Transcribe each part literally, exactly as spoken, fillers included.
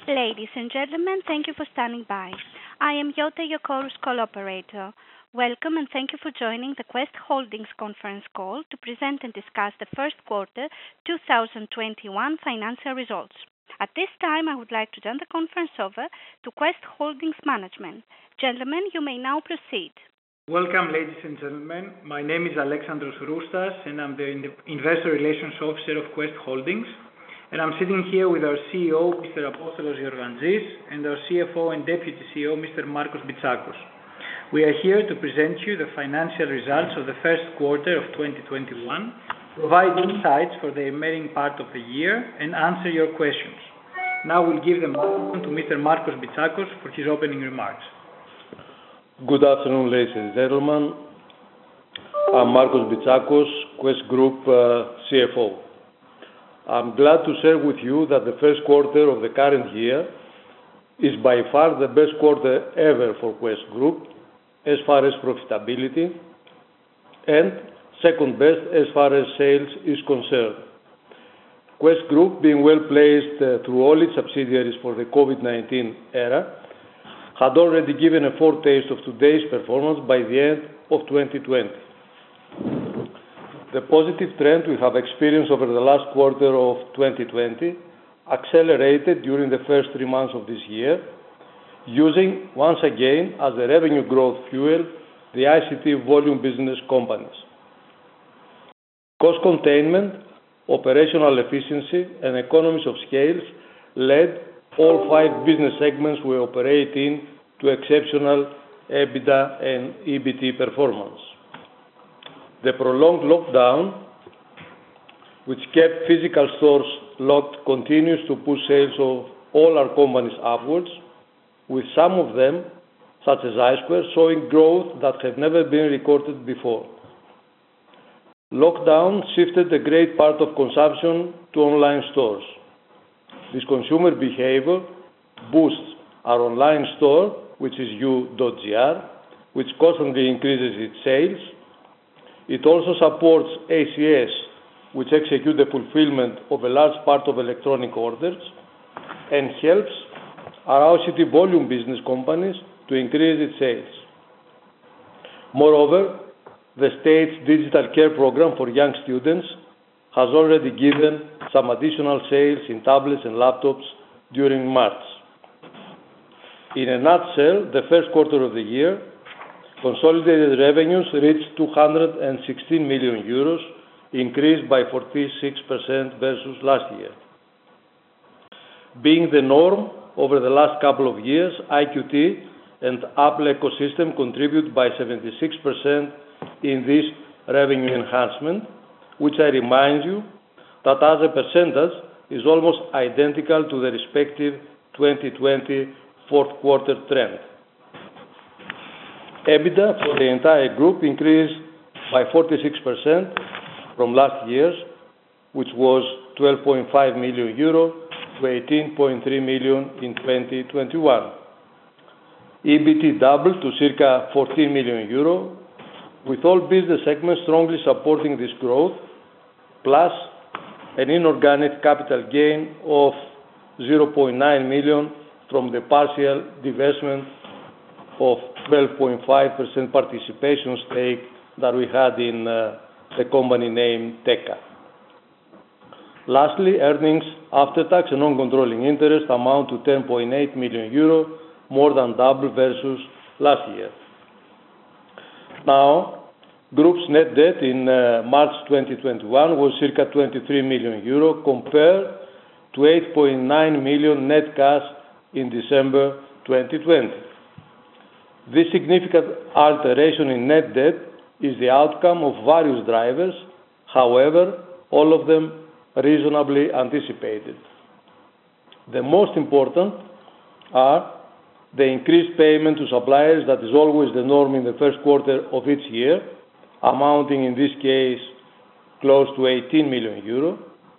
Ladies and gentlemen, thank you for standing by. I am Yota, your Chorus Call operator. Welcome and thank you for joining the Quest Holdings conference call to present and discuss the first quarter twenty twenty-one financial results. At this time, I would like to turn the conference over to Quest Holdings management. Gentlemen, you may now proceed. Welcome, ladies and gentlemen. My name is Alexandros Roustas, and I'm the Investor Relations Officer of Quest Holdings. And I'm sitting here with our C E O, Mister Apostolos Giorgantsis, and our C F O and Deputy C E O, Mister Marcos Bitsakos. We are here to present you the financial results of the first quarter of twenty twenty-one, provide insights for the remaining part of the year, and answer your questions. Now we'll give the microphone to Mister Marcos Bitsakos for his opening remarks. Good afternoon, ladies and gentlemen. I'm Marcos Bitsakos, Quest Group uh, C F O. I'm glad to share with you that the first quarter of the current year is by far the best quarter ever for Quest Group as far as profitability, and second best as far as sales is concerned. Quest Group, being well placed uh, through all its subsidiaries for the COVID nineteen era, had already given a foretaste of today's performance by the end of twenty twenty. The positive trend we have experienced over the last quarter of twenty twenty accelerated during the first three months of this year, using once again as the revenue growth fuel the I C T volume business companies. Cost containment, operational efficiency, and economies of scale led all five business segments we operate in to exceptional EBITDA and E B T performance. The prolonged lockdown, which kept physical stores locked, continues to push sales of all our companies upwards, with some of them, such as iSquare, showing growth that had never been recorded before. Lockdown shifted a great part of consumption to online stores. This consumer behavior boosts our online store, which is u dot g r, which constantly increases its sales. It also supports A C S, which execute the fulfillment of a large part of electronic orders, and helps our I C T volume business companies to increase its sales. Moreover, the state's digital care program for young students has already given some additional sales in tablets and laptops during March. In a nutshell, the first quarter of the year, consolidated revenues reached two hundred sixteen million euros, increased by forty-six percent versus last year. Being the norm over the last couple of years, I Q T and Apple ecosystem contribute by seventy-six percent in this revenue enhancement, which I remind you that as a percentage is almost identical to the respective twenty twenty fourth quarter trend. EBITDA for the entire group increased by forty-six percent from last year's, which was twelve point five million euro to eighteen point three million in twenty twenty-one. E B T doubled to circa fourteen million euro, with all business segments strongly supporting this growth, plus an inorganic capital gain of zero point nine million from the partial divestment of twelve point five percent participation stake that we had in uh, the company named Teka. Lastly, earnings after tax and non-controlling interest amount to ten point eight million euro, more than double versus last year. Now, group's net debt in uh, March twenty twenty-one was circa twenty-three million euro compared to eight point nine million net cash in December twenty twenty. This significant alteration in net debt is the outcome of various drivers, however, all of them reasonably anticipated. The most important are the increased payment to suppliers that is always the norm in the first quarter of each year, amounting in this case close to eighteen million euro.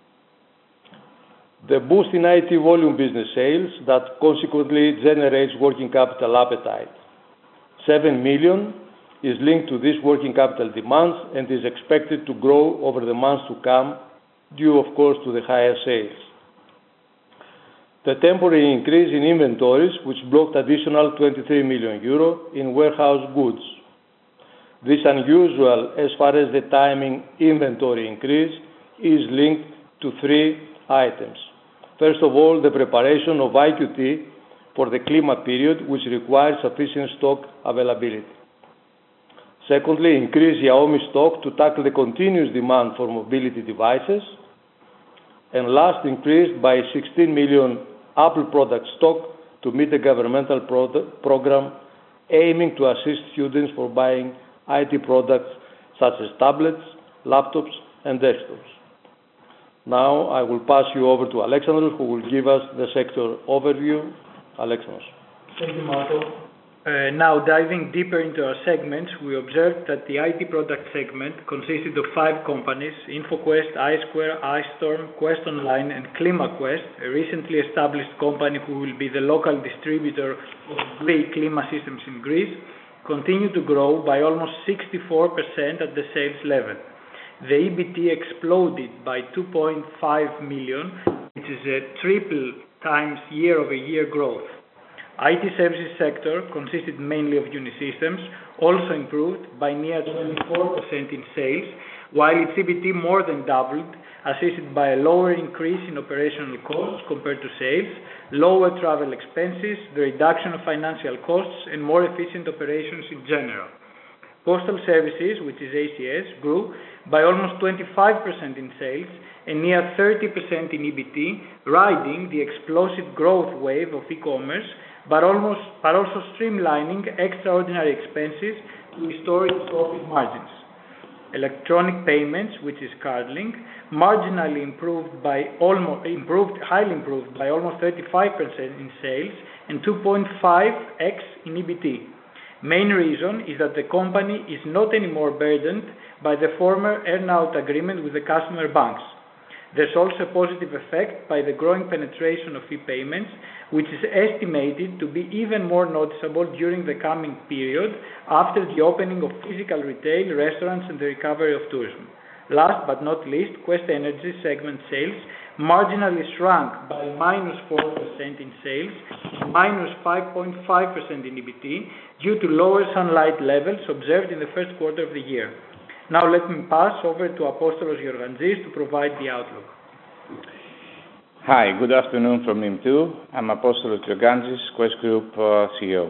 The boost in I T volume business sales that consequently generates working capital appetite. seven million is linked to this working capital demands and is expected to grow over the months to come, due of course to the higher sales. The temporary increase in inventories, which blocked additional twenty-three million euro in warehouse goods. This unusual, as far as the timing inventory increase, is linked to three items. First of all, the preparation of I Q T for the Klima period, which requires sufficient stock availability. Secondly, increased Xiaomi stock to tackle the continuous demand for mobility devices. And last, increased by sixteen million Apple product stock to meet the governmental program aiming to assist students for buying I T products such as tablets, laptops, and desktops. Now I will pass you over to Alexandros, who will give us the sector overview. Alexandros. Thank you, Marco. Uh, now, diving deeper into our segments, we observed that the I T product segment consisted of five companies: InfoQuest, iSquare, iStorm, Quest Online, and KlimaQuest, a recently established company who will be the local distributor of Greek Klima systems in Greece, continue to grow by almost sixty-four percent at the sales level. The E B T exploded by two point five million, which is a triple times year-over-year growth. I T services sector consisted mainly of Unisystems, also improved by near twenty-four percent in sales, while its E B T more than doubled, assisted by a lower increase in operational costs compared to sales, lower travel expenses, the reduction of financial costs, and more efficient operations in general. Postal Services, which is A C S, grew by almost twenty-five percent in sales and near thirty percent in E B T, riding the explosive growth wave of e-commerce, but almost, but also streamlining extraordinary expenses to restore its profit margins. Electronic payments, which is Cardlink, marginally improved by almost improved, highly improved by almost thirty-five percent in sales and two point five x in E B T. Main reason is that the company is not anymore burdened by the former earn-out agreement with the customer banks. There's also a positive effect by the growing penetration of e-payments, which is estimated to be even more noticeable during the coming period after the opening of physical retail, restaurants, and the recovery of tourism. Last but not least, Quest Energy segment sales marginally shrunk by minus four percent in sales and minus five point five percent in E B T due to lower sunlight levels observed in the first quarter of the year. Now let me pass over to Apostolos Georgantsis to provide the outlook. Hi, good afternoon from me too. I'm Apostolos Georgantsis, Quest Group uh, C E O.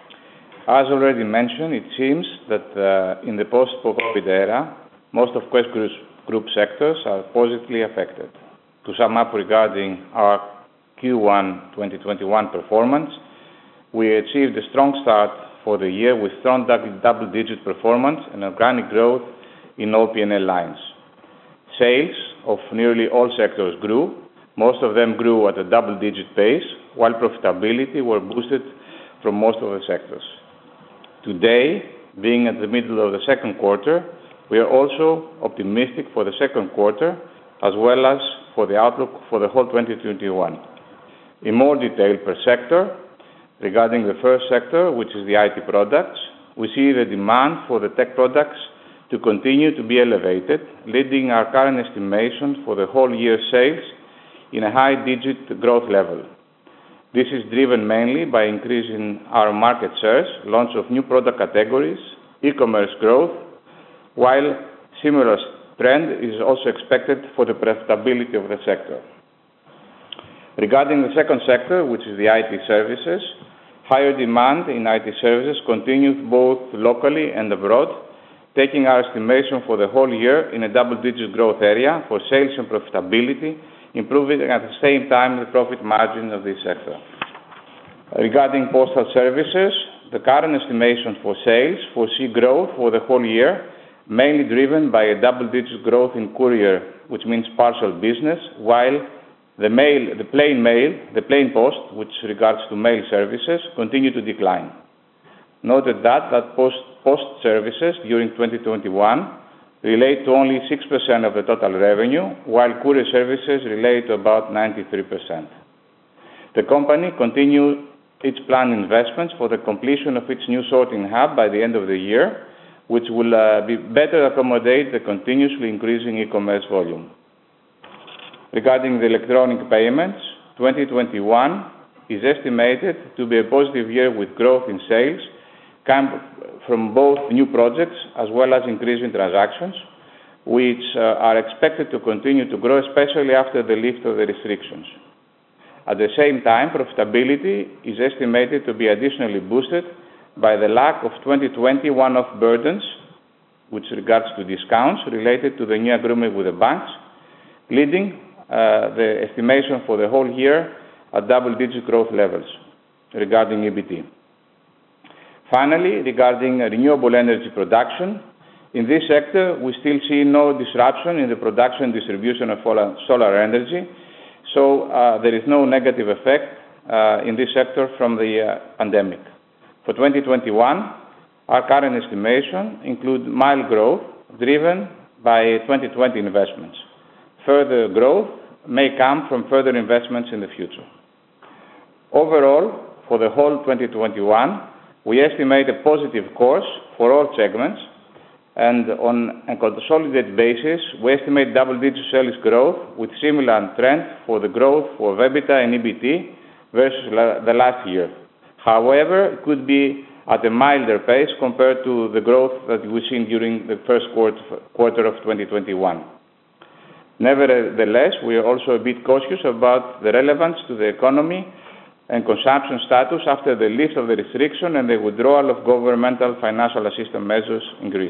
As already mentioned, it seems that uh, in the post-COVID era, most of Quest Group's group sectors are positively affected. To sum up regarding our Q one twenty twenty-one performance, we achieved a strong start for the year with strong double-digit performance and organic growth in all P and L lines. Sales of nearly all sectors grew. Most of them grew at a double-digit pace, while profitability were boosted from most of the sectors. Today, being at the middle of the second quarter, we are also optimistic for the second quarter, as well as for the outlook for the whole twenty twenty-one. In more detail per sector, regarding the first sector, which is the I T products, we see the demand for the tech products to continue to be elevated, leading our current estimation for the whole year sales in a high-digit growth level. This is driven mainly by increasing our market shares, launch of new product categories, e-commerce growth, while similar trend is also expected for the profitability of the sector. Regarding the second sector, which is the I T services, higher demand in I T services continues both locally and abroad, taking our estimation for the whole year in a double-digit growth area for sales and profitability, improving at the same time the profit margin of this sector. Regarding postal services, the current estimation for sales foresee growth for the whole year, mainly driven by a double-digit growth in courier, which means parcel business, while the mail, the plain mail, the plain post, which regards to mail services, continue to decline. Noted that that post, post services during twenty twenty-one relate to only six percent of the total revenue, while courier services relate to about ninety-three percent. The company continued its planned investments for the completion of its new sorting hub by the end of the year, which will uh, be better accommodate the continuously increasing e-commerce volume. Regarding the electronic payments, twenty twenty-one is estimated to be a positive year with growth in sales come from both new projects as well as increase in transactions, which uh, are expected to continue to grow, especially after the lift of the restrictions. At the same time, profitability is estimated to be additionally boosted by the lack of twenty twenty one-off burdens, which regards to discounts related to the new agreement with the banks, leading uh, the estimation for the whole year at double-digit growth levels regarding E B T. Finally, regarding renewable energy production, in this sector, we still see no disruption in the production and distribution of solar energy, so uh, there is no negative effect uh, in this sector from the uh, pandemic. For twenty twenty-one, our current estimation includes mild growth driven by twenty twenty investments. Further growth may come from further investments in the future. Overall, for the whole twenty twenty-one, we estimate a positive course for all segments, and on a consolidated basis, we estimate double-digit sales growth with similar trend for the growth for EBITDA and E B T versus la the last year. However, it could be at a milder pace compared to the growth that we've seen during the first quarter, quarter of twenty twenty-one. Nevertheless, we are also a bit cautious about the relevance to the economy and consumption status after the lift of the restriction and the withdrawal of governmental financial assistance measures in Greece.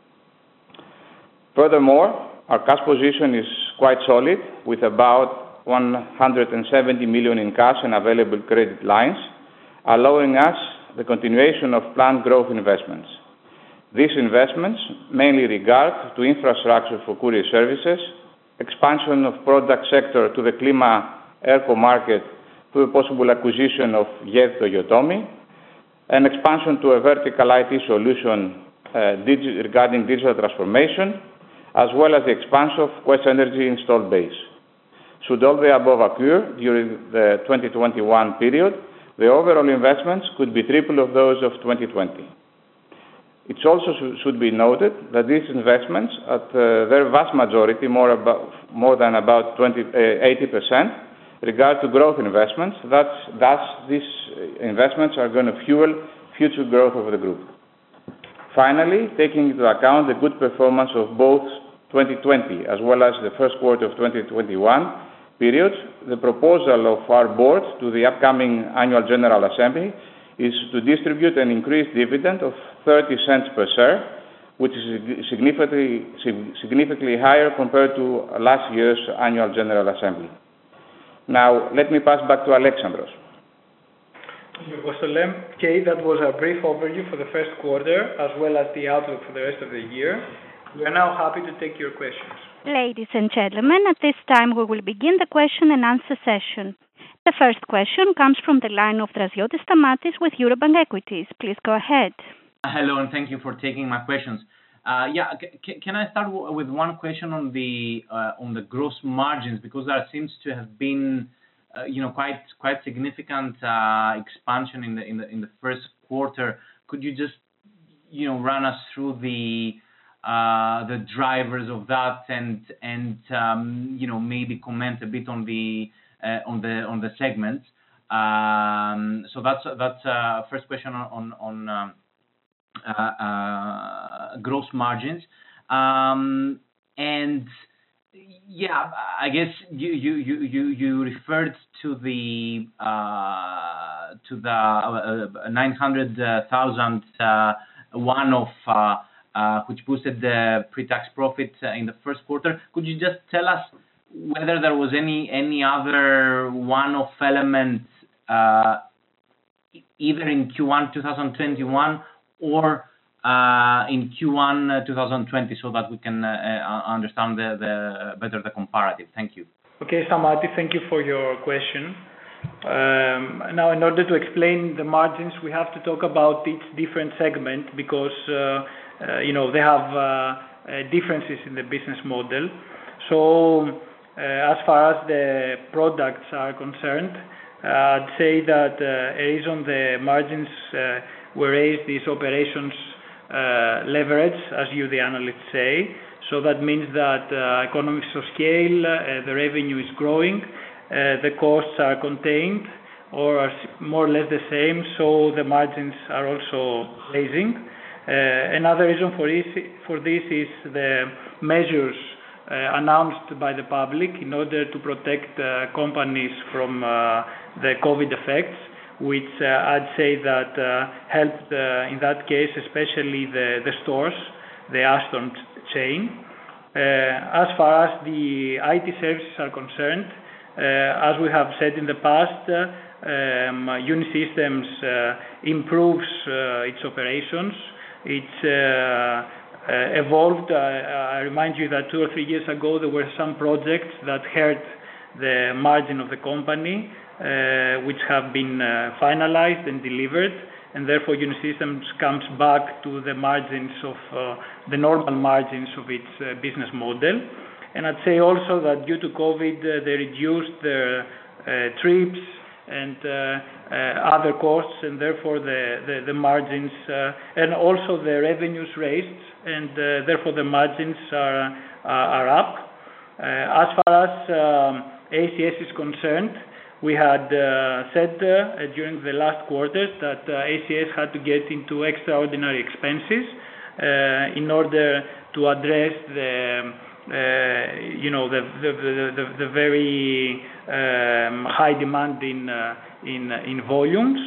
Furthermore, our cash position is quite solid, with about one hundred seventy million in cash and available credit lines, allowing us the continuation of planned growth investments. These investments mainly regard to infrastructure for courier services, expansion of product sector to the Klima Airco market through a possible acquisition of Yed Toyotomi, and expansion to a vertical I T solution uh, digi regarding digital transformation, as well as the expansion of Quest Energy installed base. Should all the above occur during the twenty twenty-one period, the overall investments could be triple of those of twenty twenty. It also should be noted that these investments, at uh, their vast majority, more, about, more than about eighty percent, regard to growth investments. That's, thus, these investments are going to fuel future growth of the group. Finally, taking into account the good performance of both twenty twenty as well as the first quarter of twenty twenty-one periods, the proposal of our board to the upcoming annual general assembly is to distribute an increased dividend of thirty cents per share, which is significantly, significantly higher compared to last year's annual general assembly. Now, let me pass back to Alexandros. Thank you, Apostole. Okay, that was a brief overview for the first quarter, as well as the outlook for the rest of the year. We are now happy to take your questions. Ladies and gentlemen, at this time we will begin the question and answer session. The first question comes from the line of Draziotis Stamatis with Eurobank Equities. Please go ahead. Hello, and thank you for taking my questions. Uh, yeah, can I start w with one question on the uh, on the gross margins, because there seems to have been, uh, you know, quite quite significant uh, expansion in the in the in the first quarter. Could you just, you know, run us through the uh, the drivers of that, and and um, you know, maybe comment a bit on the uh, on the on the segments. Um, so that's that's uh, first question on on. on um, Uh, uh, gross margins, um, and yeah, I guess you you you you, you referred to the uh, to the uh, nine hundred thousand uh, one-off uh, uh, which boosted the pre-tax profit uh, in the first quarter. Could you just tell us whether there was any any other one-off element uh, either in Q one twenty twenty-one or uh, in Q one uh, twenty twenty, so that we can uh, uh, understand the, the better the comparative. Thank you. Okay, Stamatis, thank you for your question. Um, now, in order to explain the margins, we have to talk about each different segment, because uh, uh, you know, they have uh, uh, differences in the business model. So, uh, as far as the products are concerned, uh, I'd say that uh, a reason the margins uh, were raised is operations uh, leverage, as you, the analysts, say. So that means that uh, economies of scale, uh, the revenue is growing, the costs are contained or are more or less the same, so the margins are also raising. Another reason for this, for this is the measures uh, announced by the public in order to protect uh, companies from uh, the COVID effects, which uh, I'd say that uh, helped uh, in that case, especially the, the stores, the Aston chain. Uh, as far as the I T services are concerned, uh, as we have said in the past, uh, um, Unisystems uh, improves uh, its operations. It's uh, uh, evolved. Uh, I remind you that two or three years ago there were some projects that hurt the margin of the company, uh, which have been uh, finalized and delivered, and therefore Unisystems comes back to the margins of uh, the normal margins of its uh, business model. And I'd say also that due to COVID, uh, they reduced their uh, trips and uh, uh, other costs, and therefore the, the, the margins uh, and also the revenues raised, and uh, therefore the margins are, uh, are up. Uh, as far as um, A C S is concerned, we had uh, said uh, during the last quarters that uh, A C S had to get into extraordinary expenses uh, in order to address the Uh, you know the the the, the, the very um, high demand in uh, in in volumes,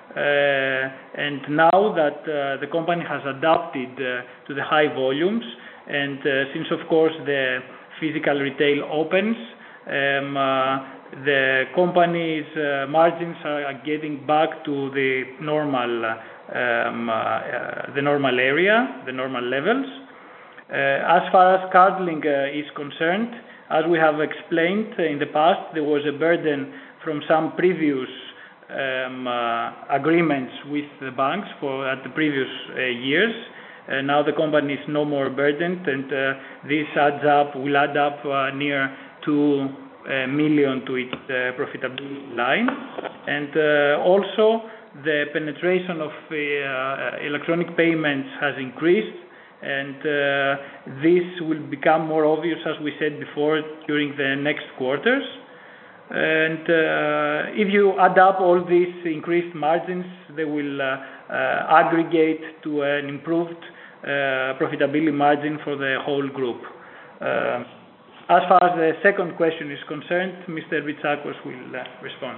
uh, and now that uh, the company has adapted uh, to the high volumes, and uh, since of course the physical retail opens, um, uh, the company's uh, margins are getting back to the normal um, uh, uh, the normal area, the normal levels. Uh, as far as Cardlink uh, is concerned, as we have explained in the past, there was a burden from some previous um, uh, agreements with the banks for at the previous uh, years. Uh, now the company is no more burdened, and uh, this adds up, will add up uh, near two uh, million to its uh, profitability line. And uh, also the penetration of uh, electronic payments has increased, and uh, this will become more obvious, as we said before, during the next quarters. And uh, if you add up all these increased margins, they will uh, uh, aggregate to an improved uh, profitability margin for the whole group. Uh, as far as the second question is concerned, Mister Bitsakos will uh, respond.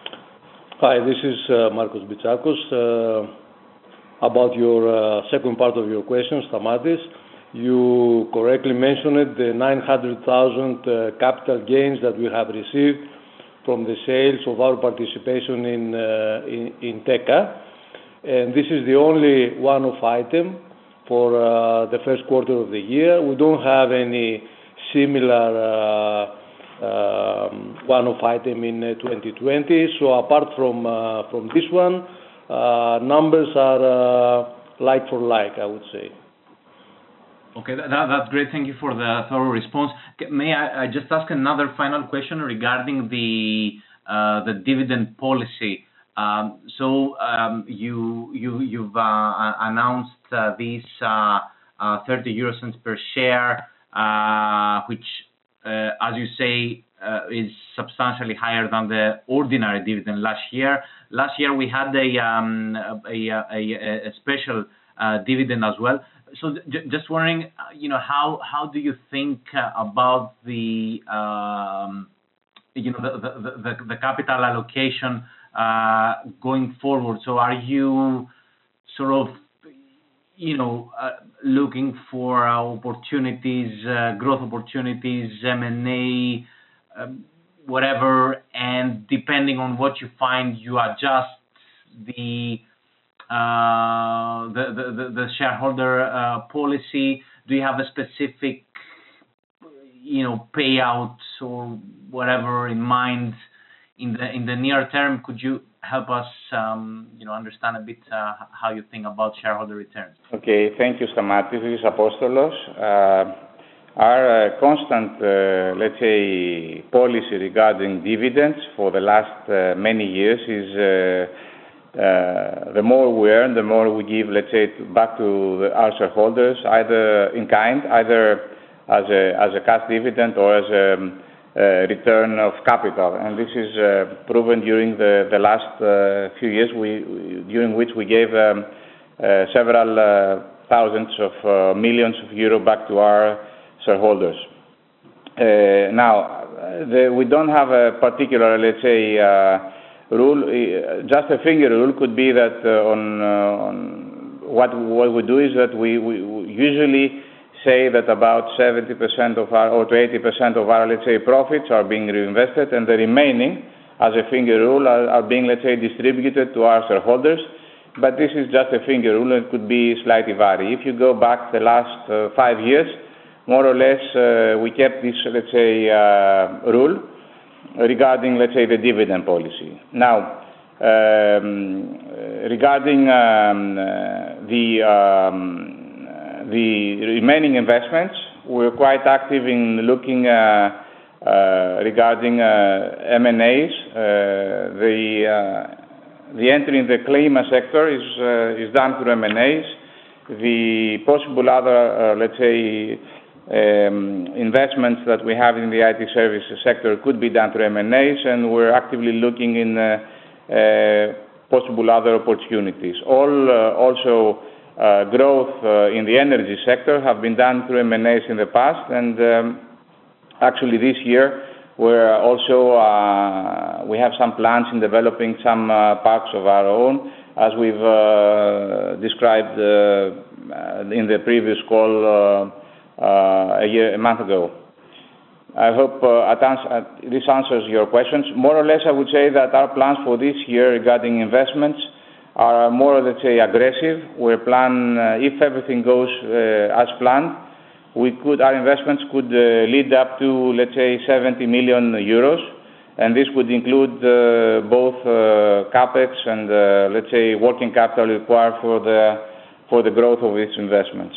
Hi, this is uh, Marcos Bitsakos. Uh, About your uh, second part of your question, Stamatis, you correctly mentioned the nine hundred thousand uh, capital gains that we have received from the sales of our participation in uh, in, in Teka, and this is the only one-off item for uh, the first quarter of the year. We don't have any similar uh, um, one-off item in uh, twenty twenty. So apart from uh, from this one, Uh, numbers are uh, like for like, I would say. Okay, that, that's great. Thank you for the thorough response. May I, I just ask another final question regarding the uh, the dividend policy? Um, so um, you you you've uh, announced uh, these uh, uh, thirty euro cents per share, uh, which, uh, as you say, uh, is substantially higher than the ordinary dividend last year. Last year we had a um, a, a, a special uh, dividend as well. So j- just wondering, you know, how how do you think uh, about the um, you know the the, the, the capital allocation uh, going forward? So are you sort of you know uh, looking for uh, opportunities, uh, growth opportunities, M and A? Um, whatever, and depending on what you find, you adjust the uh, the, the the shareholder uh, policy. Do you have a specific, you know, payout or whatever in mind in the in the near term? Could you help us, um, you know, understand a bit uh, how you think about shareholder returns? Okay, thank you, Stamatis. This is Apostolos. Uh, Our uh, constant, uh, let's say, policy regarding dividends for the last uh, many years is uh, uh, the more we earn, the more we give, let's say, back to the, our shareholders, either in kind, either as a, as a cash dividend or as a, uh, return of capital. And this is uh, proven during the, the last uh, few years, we, we, during which we gave um, uh, several uh, thousands of uh, millions of euro back to our shareholders. Uh, now, the, we don't have a particular, let's say, uh, rule. Just a finger rule could be that uh, on, uh, on what what we do is that we, we, we usually say that about seventy percent of our, or to eighty percent of our, let's say, profits are being reinvested, and the remaining, as a finger rule, are, are being, let's say, distributed to our shareholders. But this is just a finger rule, and it could be slightly vary. If you go back the last uh, five years, more or less, uh, we kept this, let's say, uh, rule regarding, let's say, the dividend policy. Now, um, regarding um, uh, the um, the remaining investments, we're quite active in looking uh, uh, regarding uh, M and As. Uh, the uh, the entry in the clima sector is uh, is done through M and As. The possible other, uh, let's say, um, investments that we have in the I T services sector could be done through M and As, and we're actively looking in uh, uh, possible other opportunities. All uh, also. Uh, growth uh, in the energy sector have been done through M and As in the past, and um, actually this year we're also uh, we have some plans in developing some uh, parks of our own, as we've uh, described uh, in the previous call uh, uh, a year, a month ago. I hope uh, uh, this answers your questions. More or less, I would say that our plans for this year regarding investments are more, let's say, aggressive. We plan, uh, if everything goes uh, as planned, we could, our investments could uh, lead up to, let's say, seventy million euros, and this would include uh, both uh, capex and, uh, let's say, working capital required for the for the growth of these investments.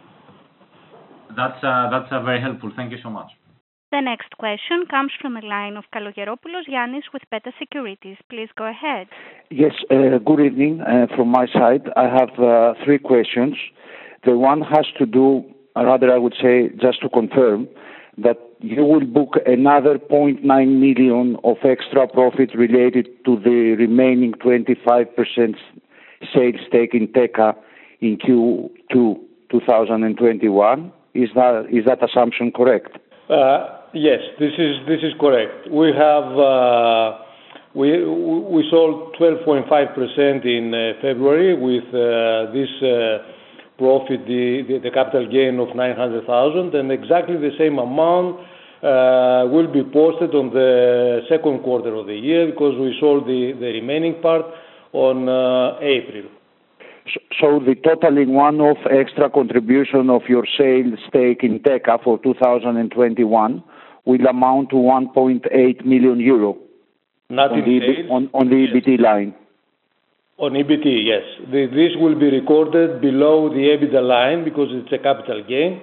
That's uh, that's uh, very helpful. Thank you so much. The next question comes from a line of Kalogeropoulos Yannis with Beta Securities. Please go ahead. Yes, uh, good evening. Uh, from my side, I have uh, three questions. The one has to do, or rather I would say, just to confirm, that you will book another zero point nine million of extra profit related to the remaining twenty-five percent sales stake in Teka in Q two twenty twenty-one. Is that, is that assumption correct? Uh, yes, this is this is correct. We have uh, we we sold twelve point five percent in uh, February with uh, this uh, profit, the, the the capital gain of nine hundred thousand, and exactly the same amount uh, will be posted on the second quarter of the year because we sold the the remaining part on uh, April. So the totaling one-off extra contribution of your sales stake in Teka for two thousand twenty-one will amount to one point eight million euro. Not on in the, sales. On, on the yes. E B T line. On E B T, yes. The, this will be recorded below the EBITDA line because it's a capital gain.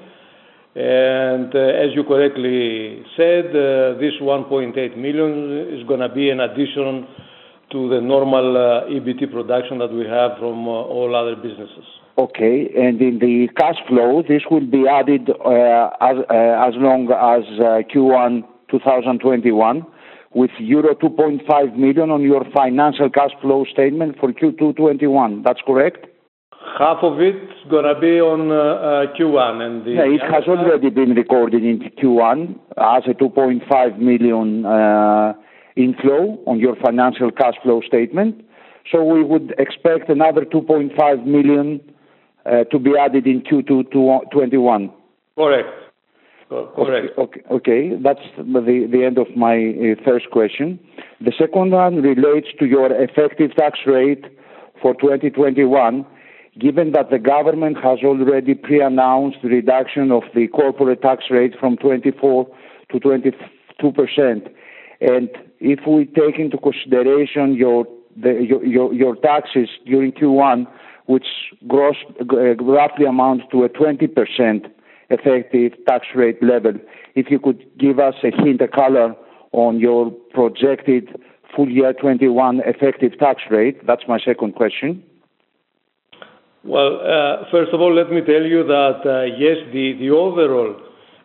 And uh, as you correctly said, uh, this one point eight million is going to be an addition to the normal uh, E B T production that we have from uh, all other businesses. Okay, and in the cash flow, this will be added uh, as, uh, as long as uh, Q one twenty twenty-one with euro two point five million on your financial cash flow statement for Q two twenty-one. That's correct? Half of it is going to be on uh, uh, Q one. And the yeah, it has already been recorded in Q one as a two point five million uh, inflow on your financial cash flow statement. So we would expect another two point five million uh, to be added in Q two twenty-one. Correct. Correct. Okay, okay, okay. That's the, the end of my uh, first question. The second one relates to your effective tax rate for twenty twenty-one, given that the government has already pre-announced the reduction of the corporate tax rate from twenty-four to twenty-two percent. And if we take into consideration your the, your, your, your taxes during Q one, which gross uh, roughly amounts to a twenty percent effective tax rate level, if you could give us a hint, a color on your projected full year twenty-one effective tax rate. That's my second question. Well, uh, first of all, let me tell you that, uh, yes, the, the overall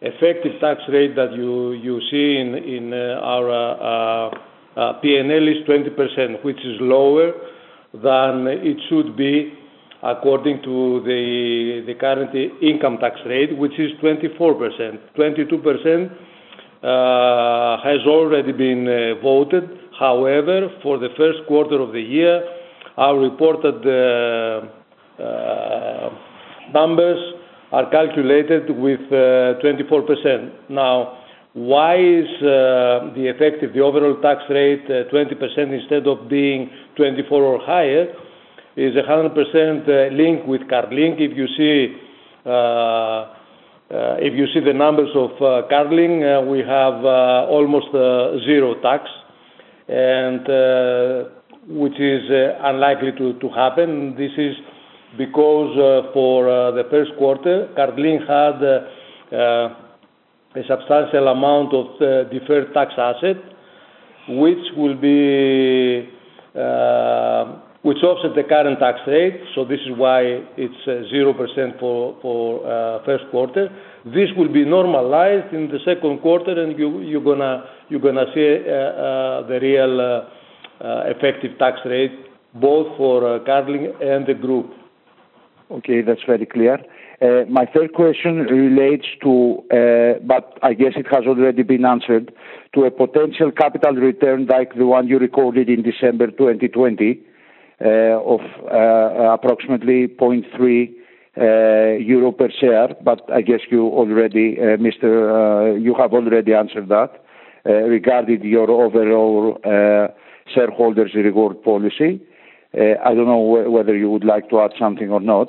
effective tax rate that you you see in in uh, our uh, uh, P and L is twenty percent, which is lower than it should be according to the the current income tax rate, which is twenty-four percent. twenty-two percent uh, has already been uh, voted. However, for the first quarter of the year, our reported uh, uh, numbers are calculated with uh, twenty-four percent. Now, why is uh, the effective, the overall tax rate uh, twenty percent instead of being twenty-four or higher? Is one hundred percent uh, linked with Cardlink. If you see, uh, uh, if you see the numbers of uh, Cardlink, uh, we have uh, almost uh, zero tax, and uh, which is uh, unlikely to, to happen. This is because uh, for uh, the first quarter, Cardlink had uh, uh, a substantial amount of uh, deferred tax asset, which will be uh, which offset the current tax rate. So this is why it's uh, zero percent for for uh, first quarter. This will be normalized in the second quarter, and you you're gonna you're gonna see uh, uh, the real uh, uh, effective tax rate both for uh, Cardlink and the group. Okay, that's very clear. Uh, my third question relates to, uh, but I guess it has already been answered, to a potential capital return like the one you recorded in December twenty twenty uh, of uh, approximately zero point three uh, euro per share. But I guess you already, uh, Mister Uh, you have already answered that uh, regarding your overall uh, shareholders reward policy. Uh, I don't know wh- whether you would like to add something or not.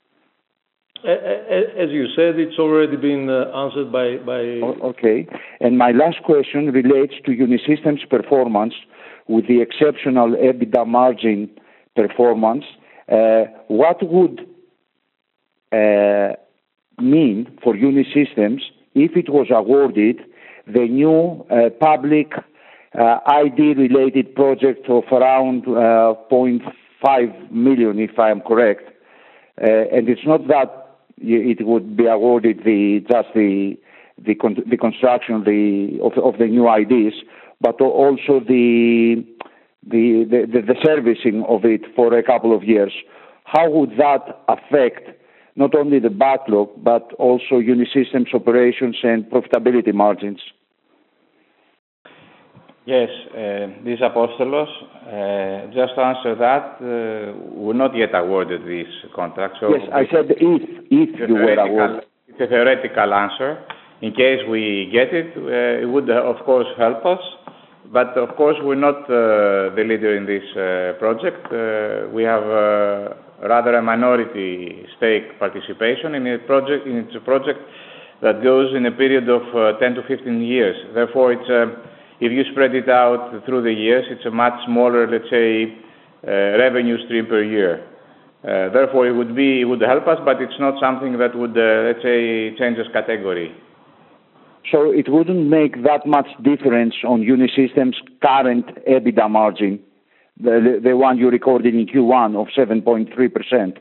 As you said, it's already been uh, answered by, by... Okay. And my last question relates to Unisystems' performance with the exceptional EBITDA margin performance. Uh, what would uh, mean for Unisystems if it was awarded the new uh, public uh, I D-related project of around uh, zero point five million, if I am correct? Uh, and it's not that it would be awarded the just the the, con- the construction the of, of the new I Ds, but also the the, the the servicing of it for a couple of years. How would that affect not only the backlog but also Unisystems operations and profitability margins? Yes, uh, this is Apostolos. Uh, just to answer that, uh, we're not yet awarded this contract. So yes, I said if, if you were awarded. It's a theoretical answer. In case we get it, uh, it would, uh, of course, help us. But, of course, we're not uh, the leader in this uh, project. Uh, we have uh, rather a minority stake participation in a project. In it's a project that goes in a period of uh, ten to fifteen years. Therefore, it's a uh, if you spread it out through the years, it's a much smaller, let's say, uh, revenue stream per year. Uh, therefore, it would be, it would help us, but it's not something that would, uh, let's say, change its category. So it wouldn't make that much difference on Unisystems' current EBITDA margin, the, the one you recorded in Q one of seven point three percent?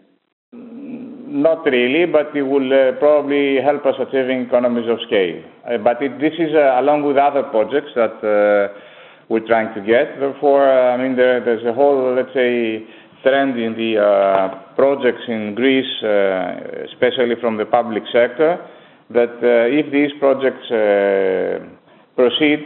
Not really, but it will uh, probably help us achieving economies of scale. Uh, but it, this is uh, along with other projects that uh, we're trying to get. Therefore, uh, I mean, there, there's a whole, let's say, trend in the uh, projects in Greece, uh, especially from the public sector, that uh, if these projects uh, proceed,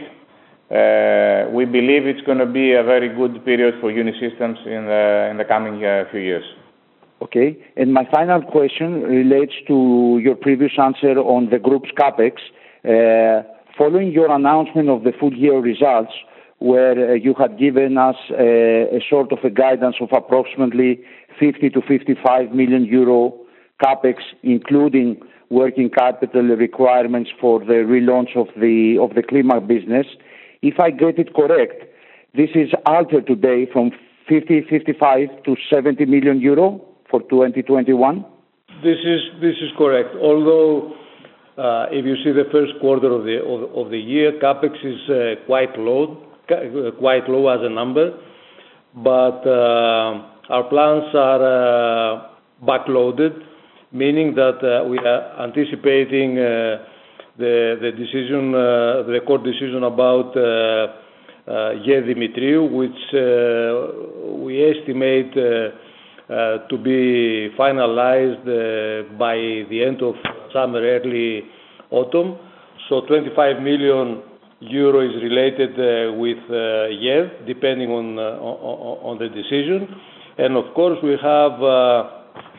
uh, we believe it's going to be a very good period for Unisystems in the, in the coming uh, few years. Okay. And my final question relates to your previous answer on the group's CapEx. Uh, following your announcement of the full year results, where uh, you had given us uh, a sort of a guidance of approximately fifty to fifty-five million euro CapEx, including working capital requirements for the relaunch of the of the Klima business. If I get it correct, this is altered today from fifty, fifty-five to seventy million euro for twenty twenty-one? This is this is correct. Although uh, if you see the first quarter of the of, of the year, capex is uh, quite low, quite low as a number, but uh, our plans are uh, backloaded, meaning that uh, we are anticipating uh, the the decision, uh, the court decision about uh, uh, G E Dimitriou, which uh, we estimate uh, uh, to be finalized uh, by the end of summer, early autumn. So twenty-five million euro is related uh, with uh, G E D, depending on, uh, on on the decision, and of course we have uh,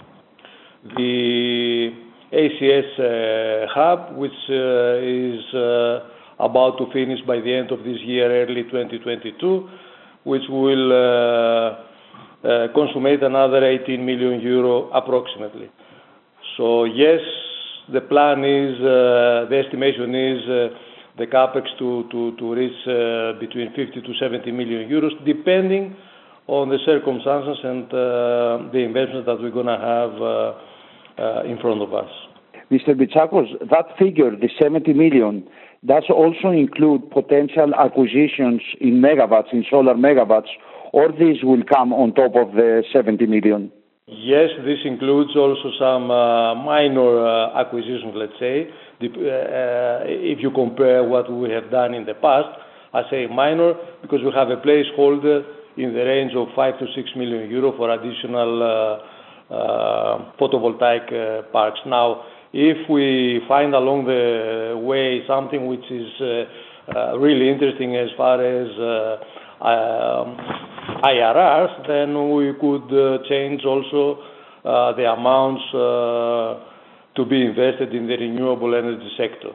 the A C S uh, hub, which uh, is uh, about to finish by the end of this year, early twenty twenty-two, which will uh, uh, consummate another eighteen million euro approximately. So yes, the plan is, uh, the estimation is uh, the capex to, to, to reach uh, between fifty to seventy million euros, depending on the circumstances and uh, the investments that we're going to have uh, uh, in front of us. Mister Bitsakos, that figure, the seventy million, does also include potential acquisitions in megawatts, in solar megawatts, or these will come on top of the seventy million? Yes, this includes also some uh, minor uh, acquisitions, let's say. The, uh, if you compare what we have done in the past, I say minor because we have a placeholder in the range of five to six million euro for additional uh, uh, photovoltaic uh, parks. Now, if we find along the way something which is uh, uh, really interesting as far as uh, um, I R Rs, then we could uh, change also uh, the amounts uh, to be invested in the renewable energy sector.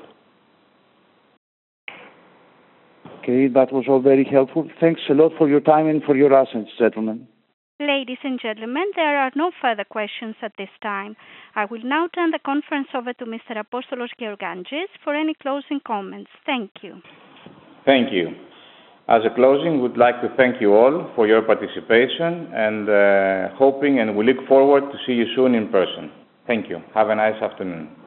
Okay, that was all very helpful. Thanks a lot for your time and for your answers, gentlemen. Ladies and gentlemen, there are no further questions at this time. I will now turn the conference over to Mister Apostolos Georgangis for any closing comments. Thank you. Thank you. As a closing, we'd like to thank you all for your participation and uh, hoping and we look forward to see you soon in person. Thank you. Have a nice afternoon.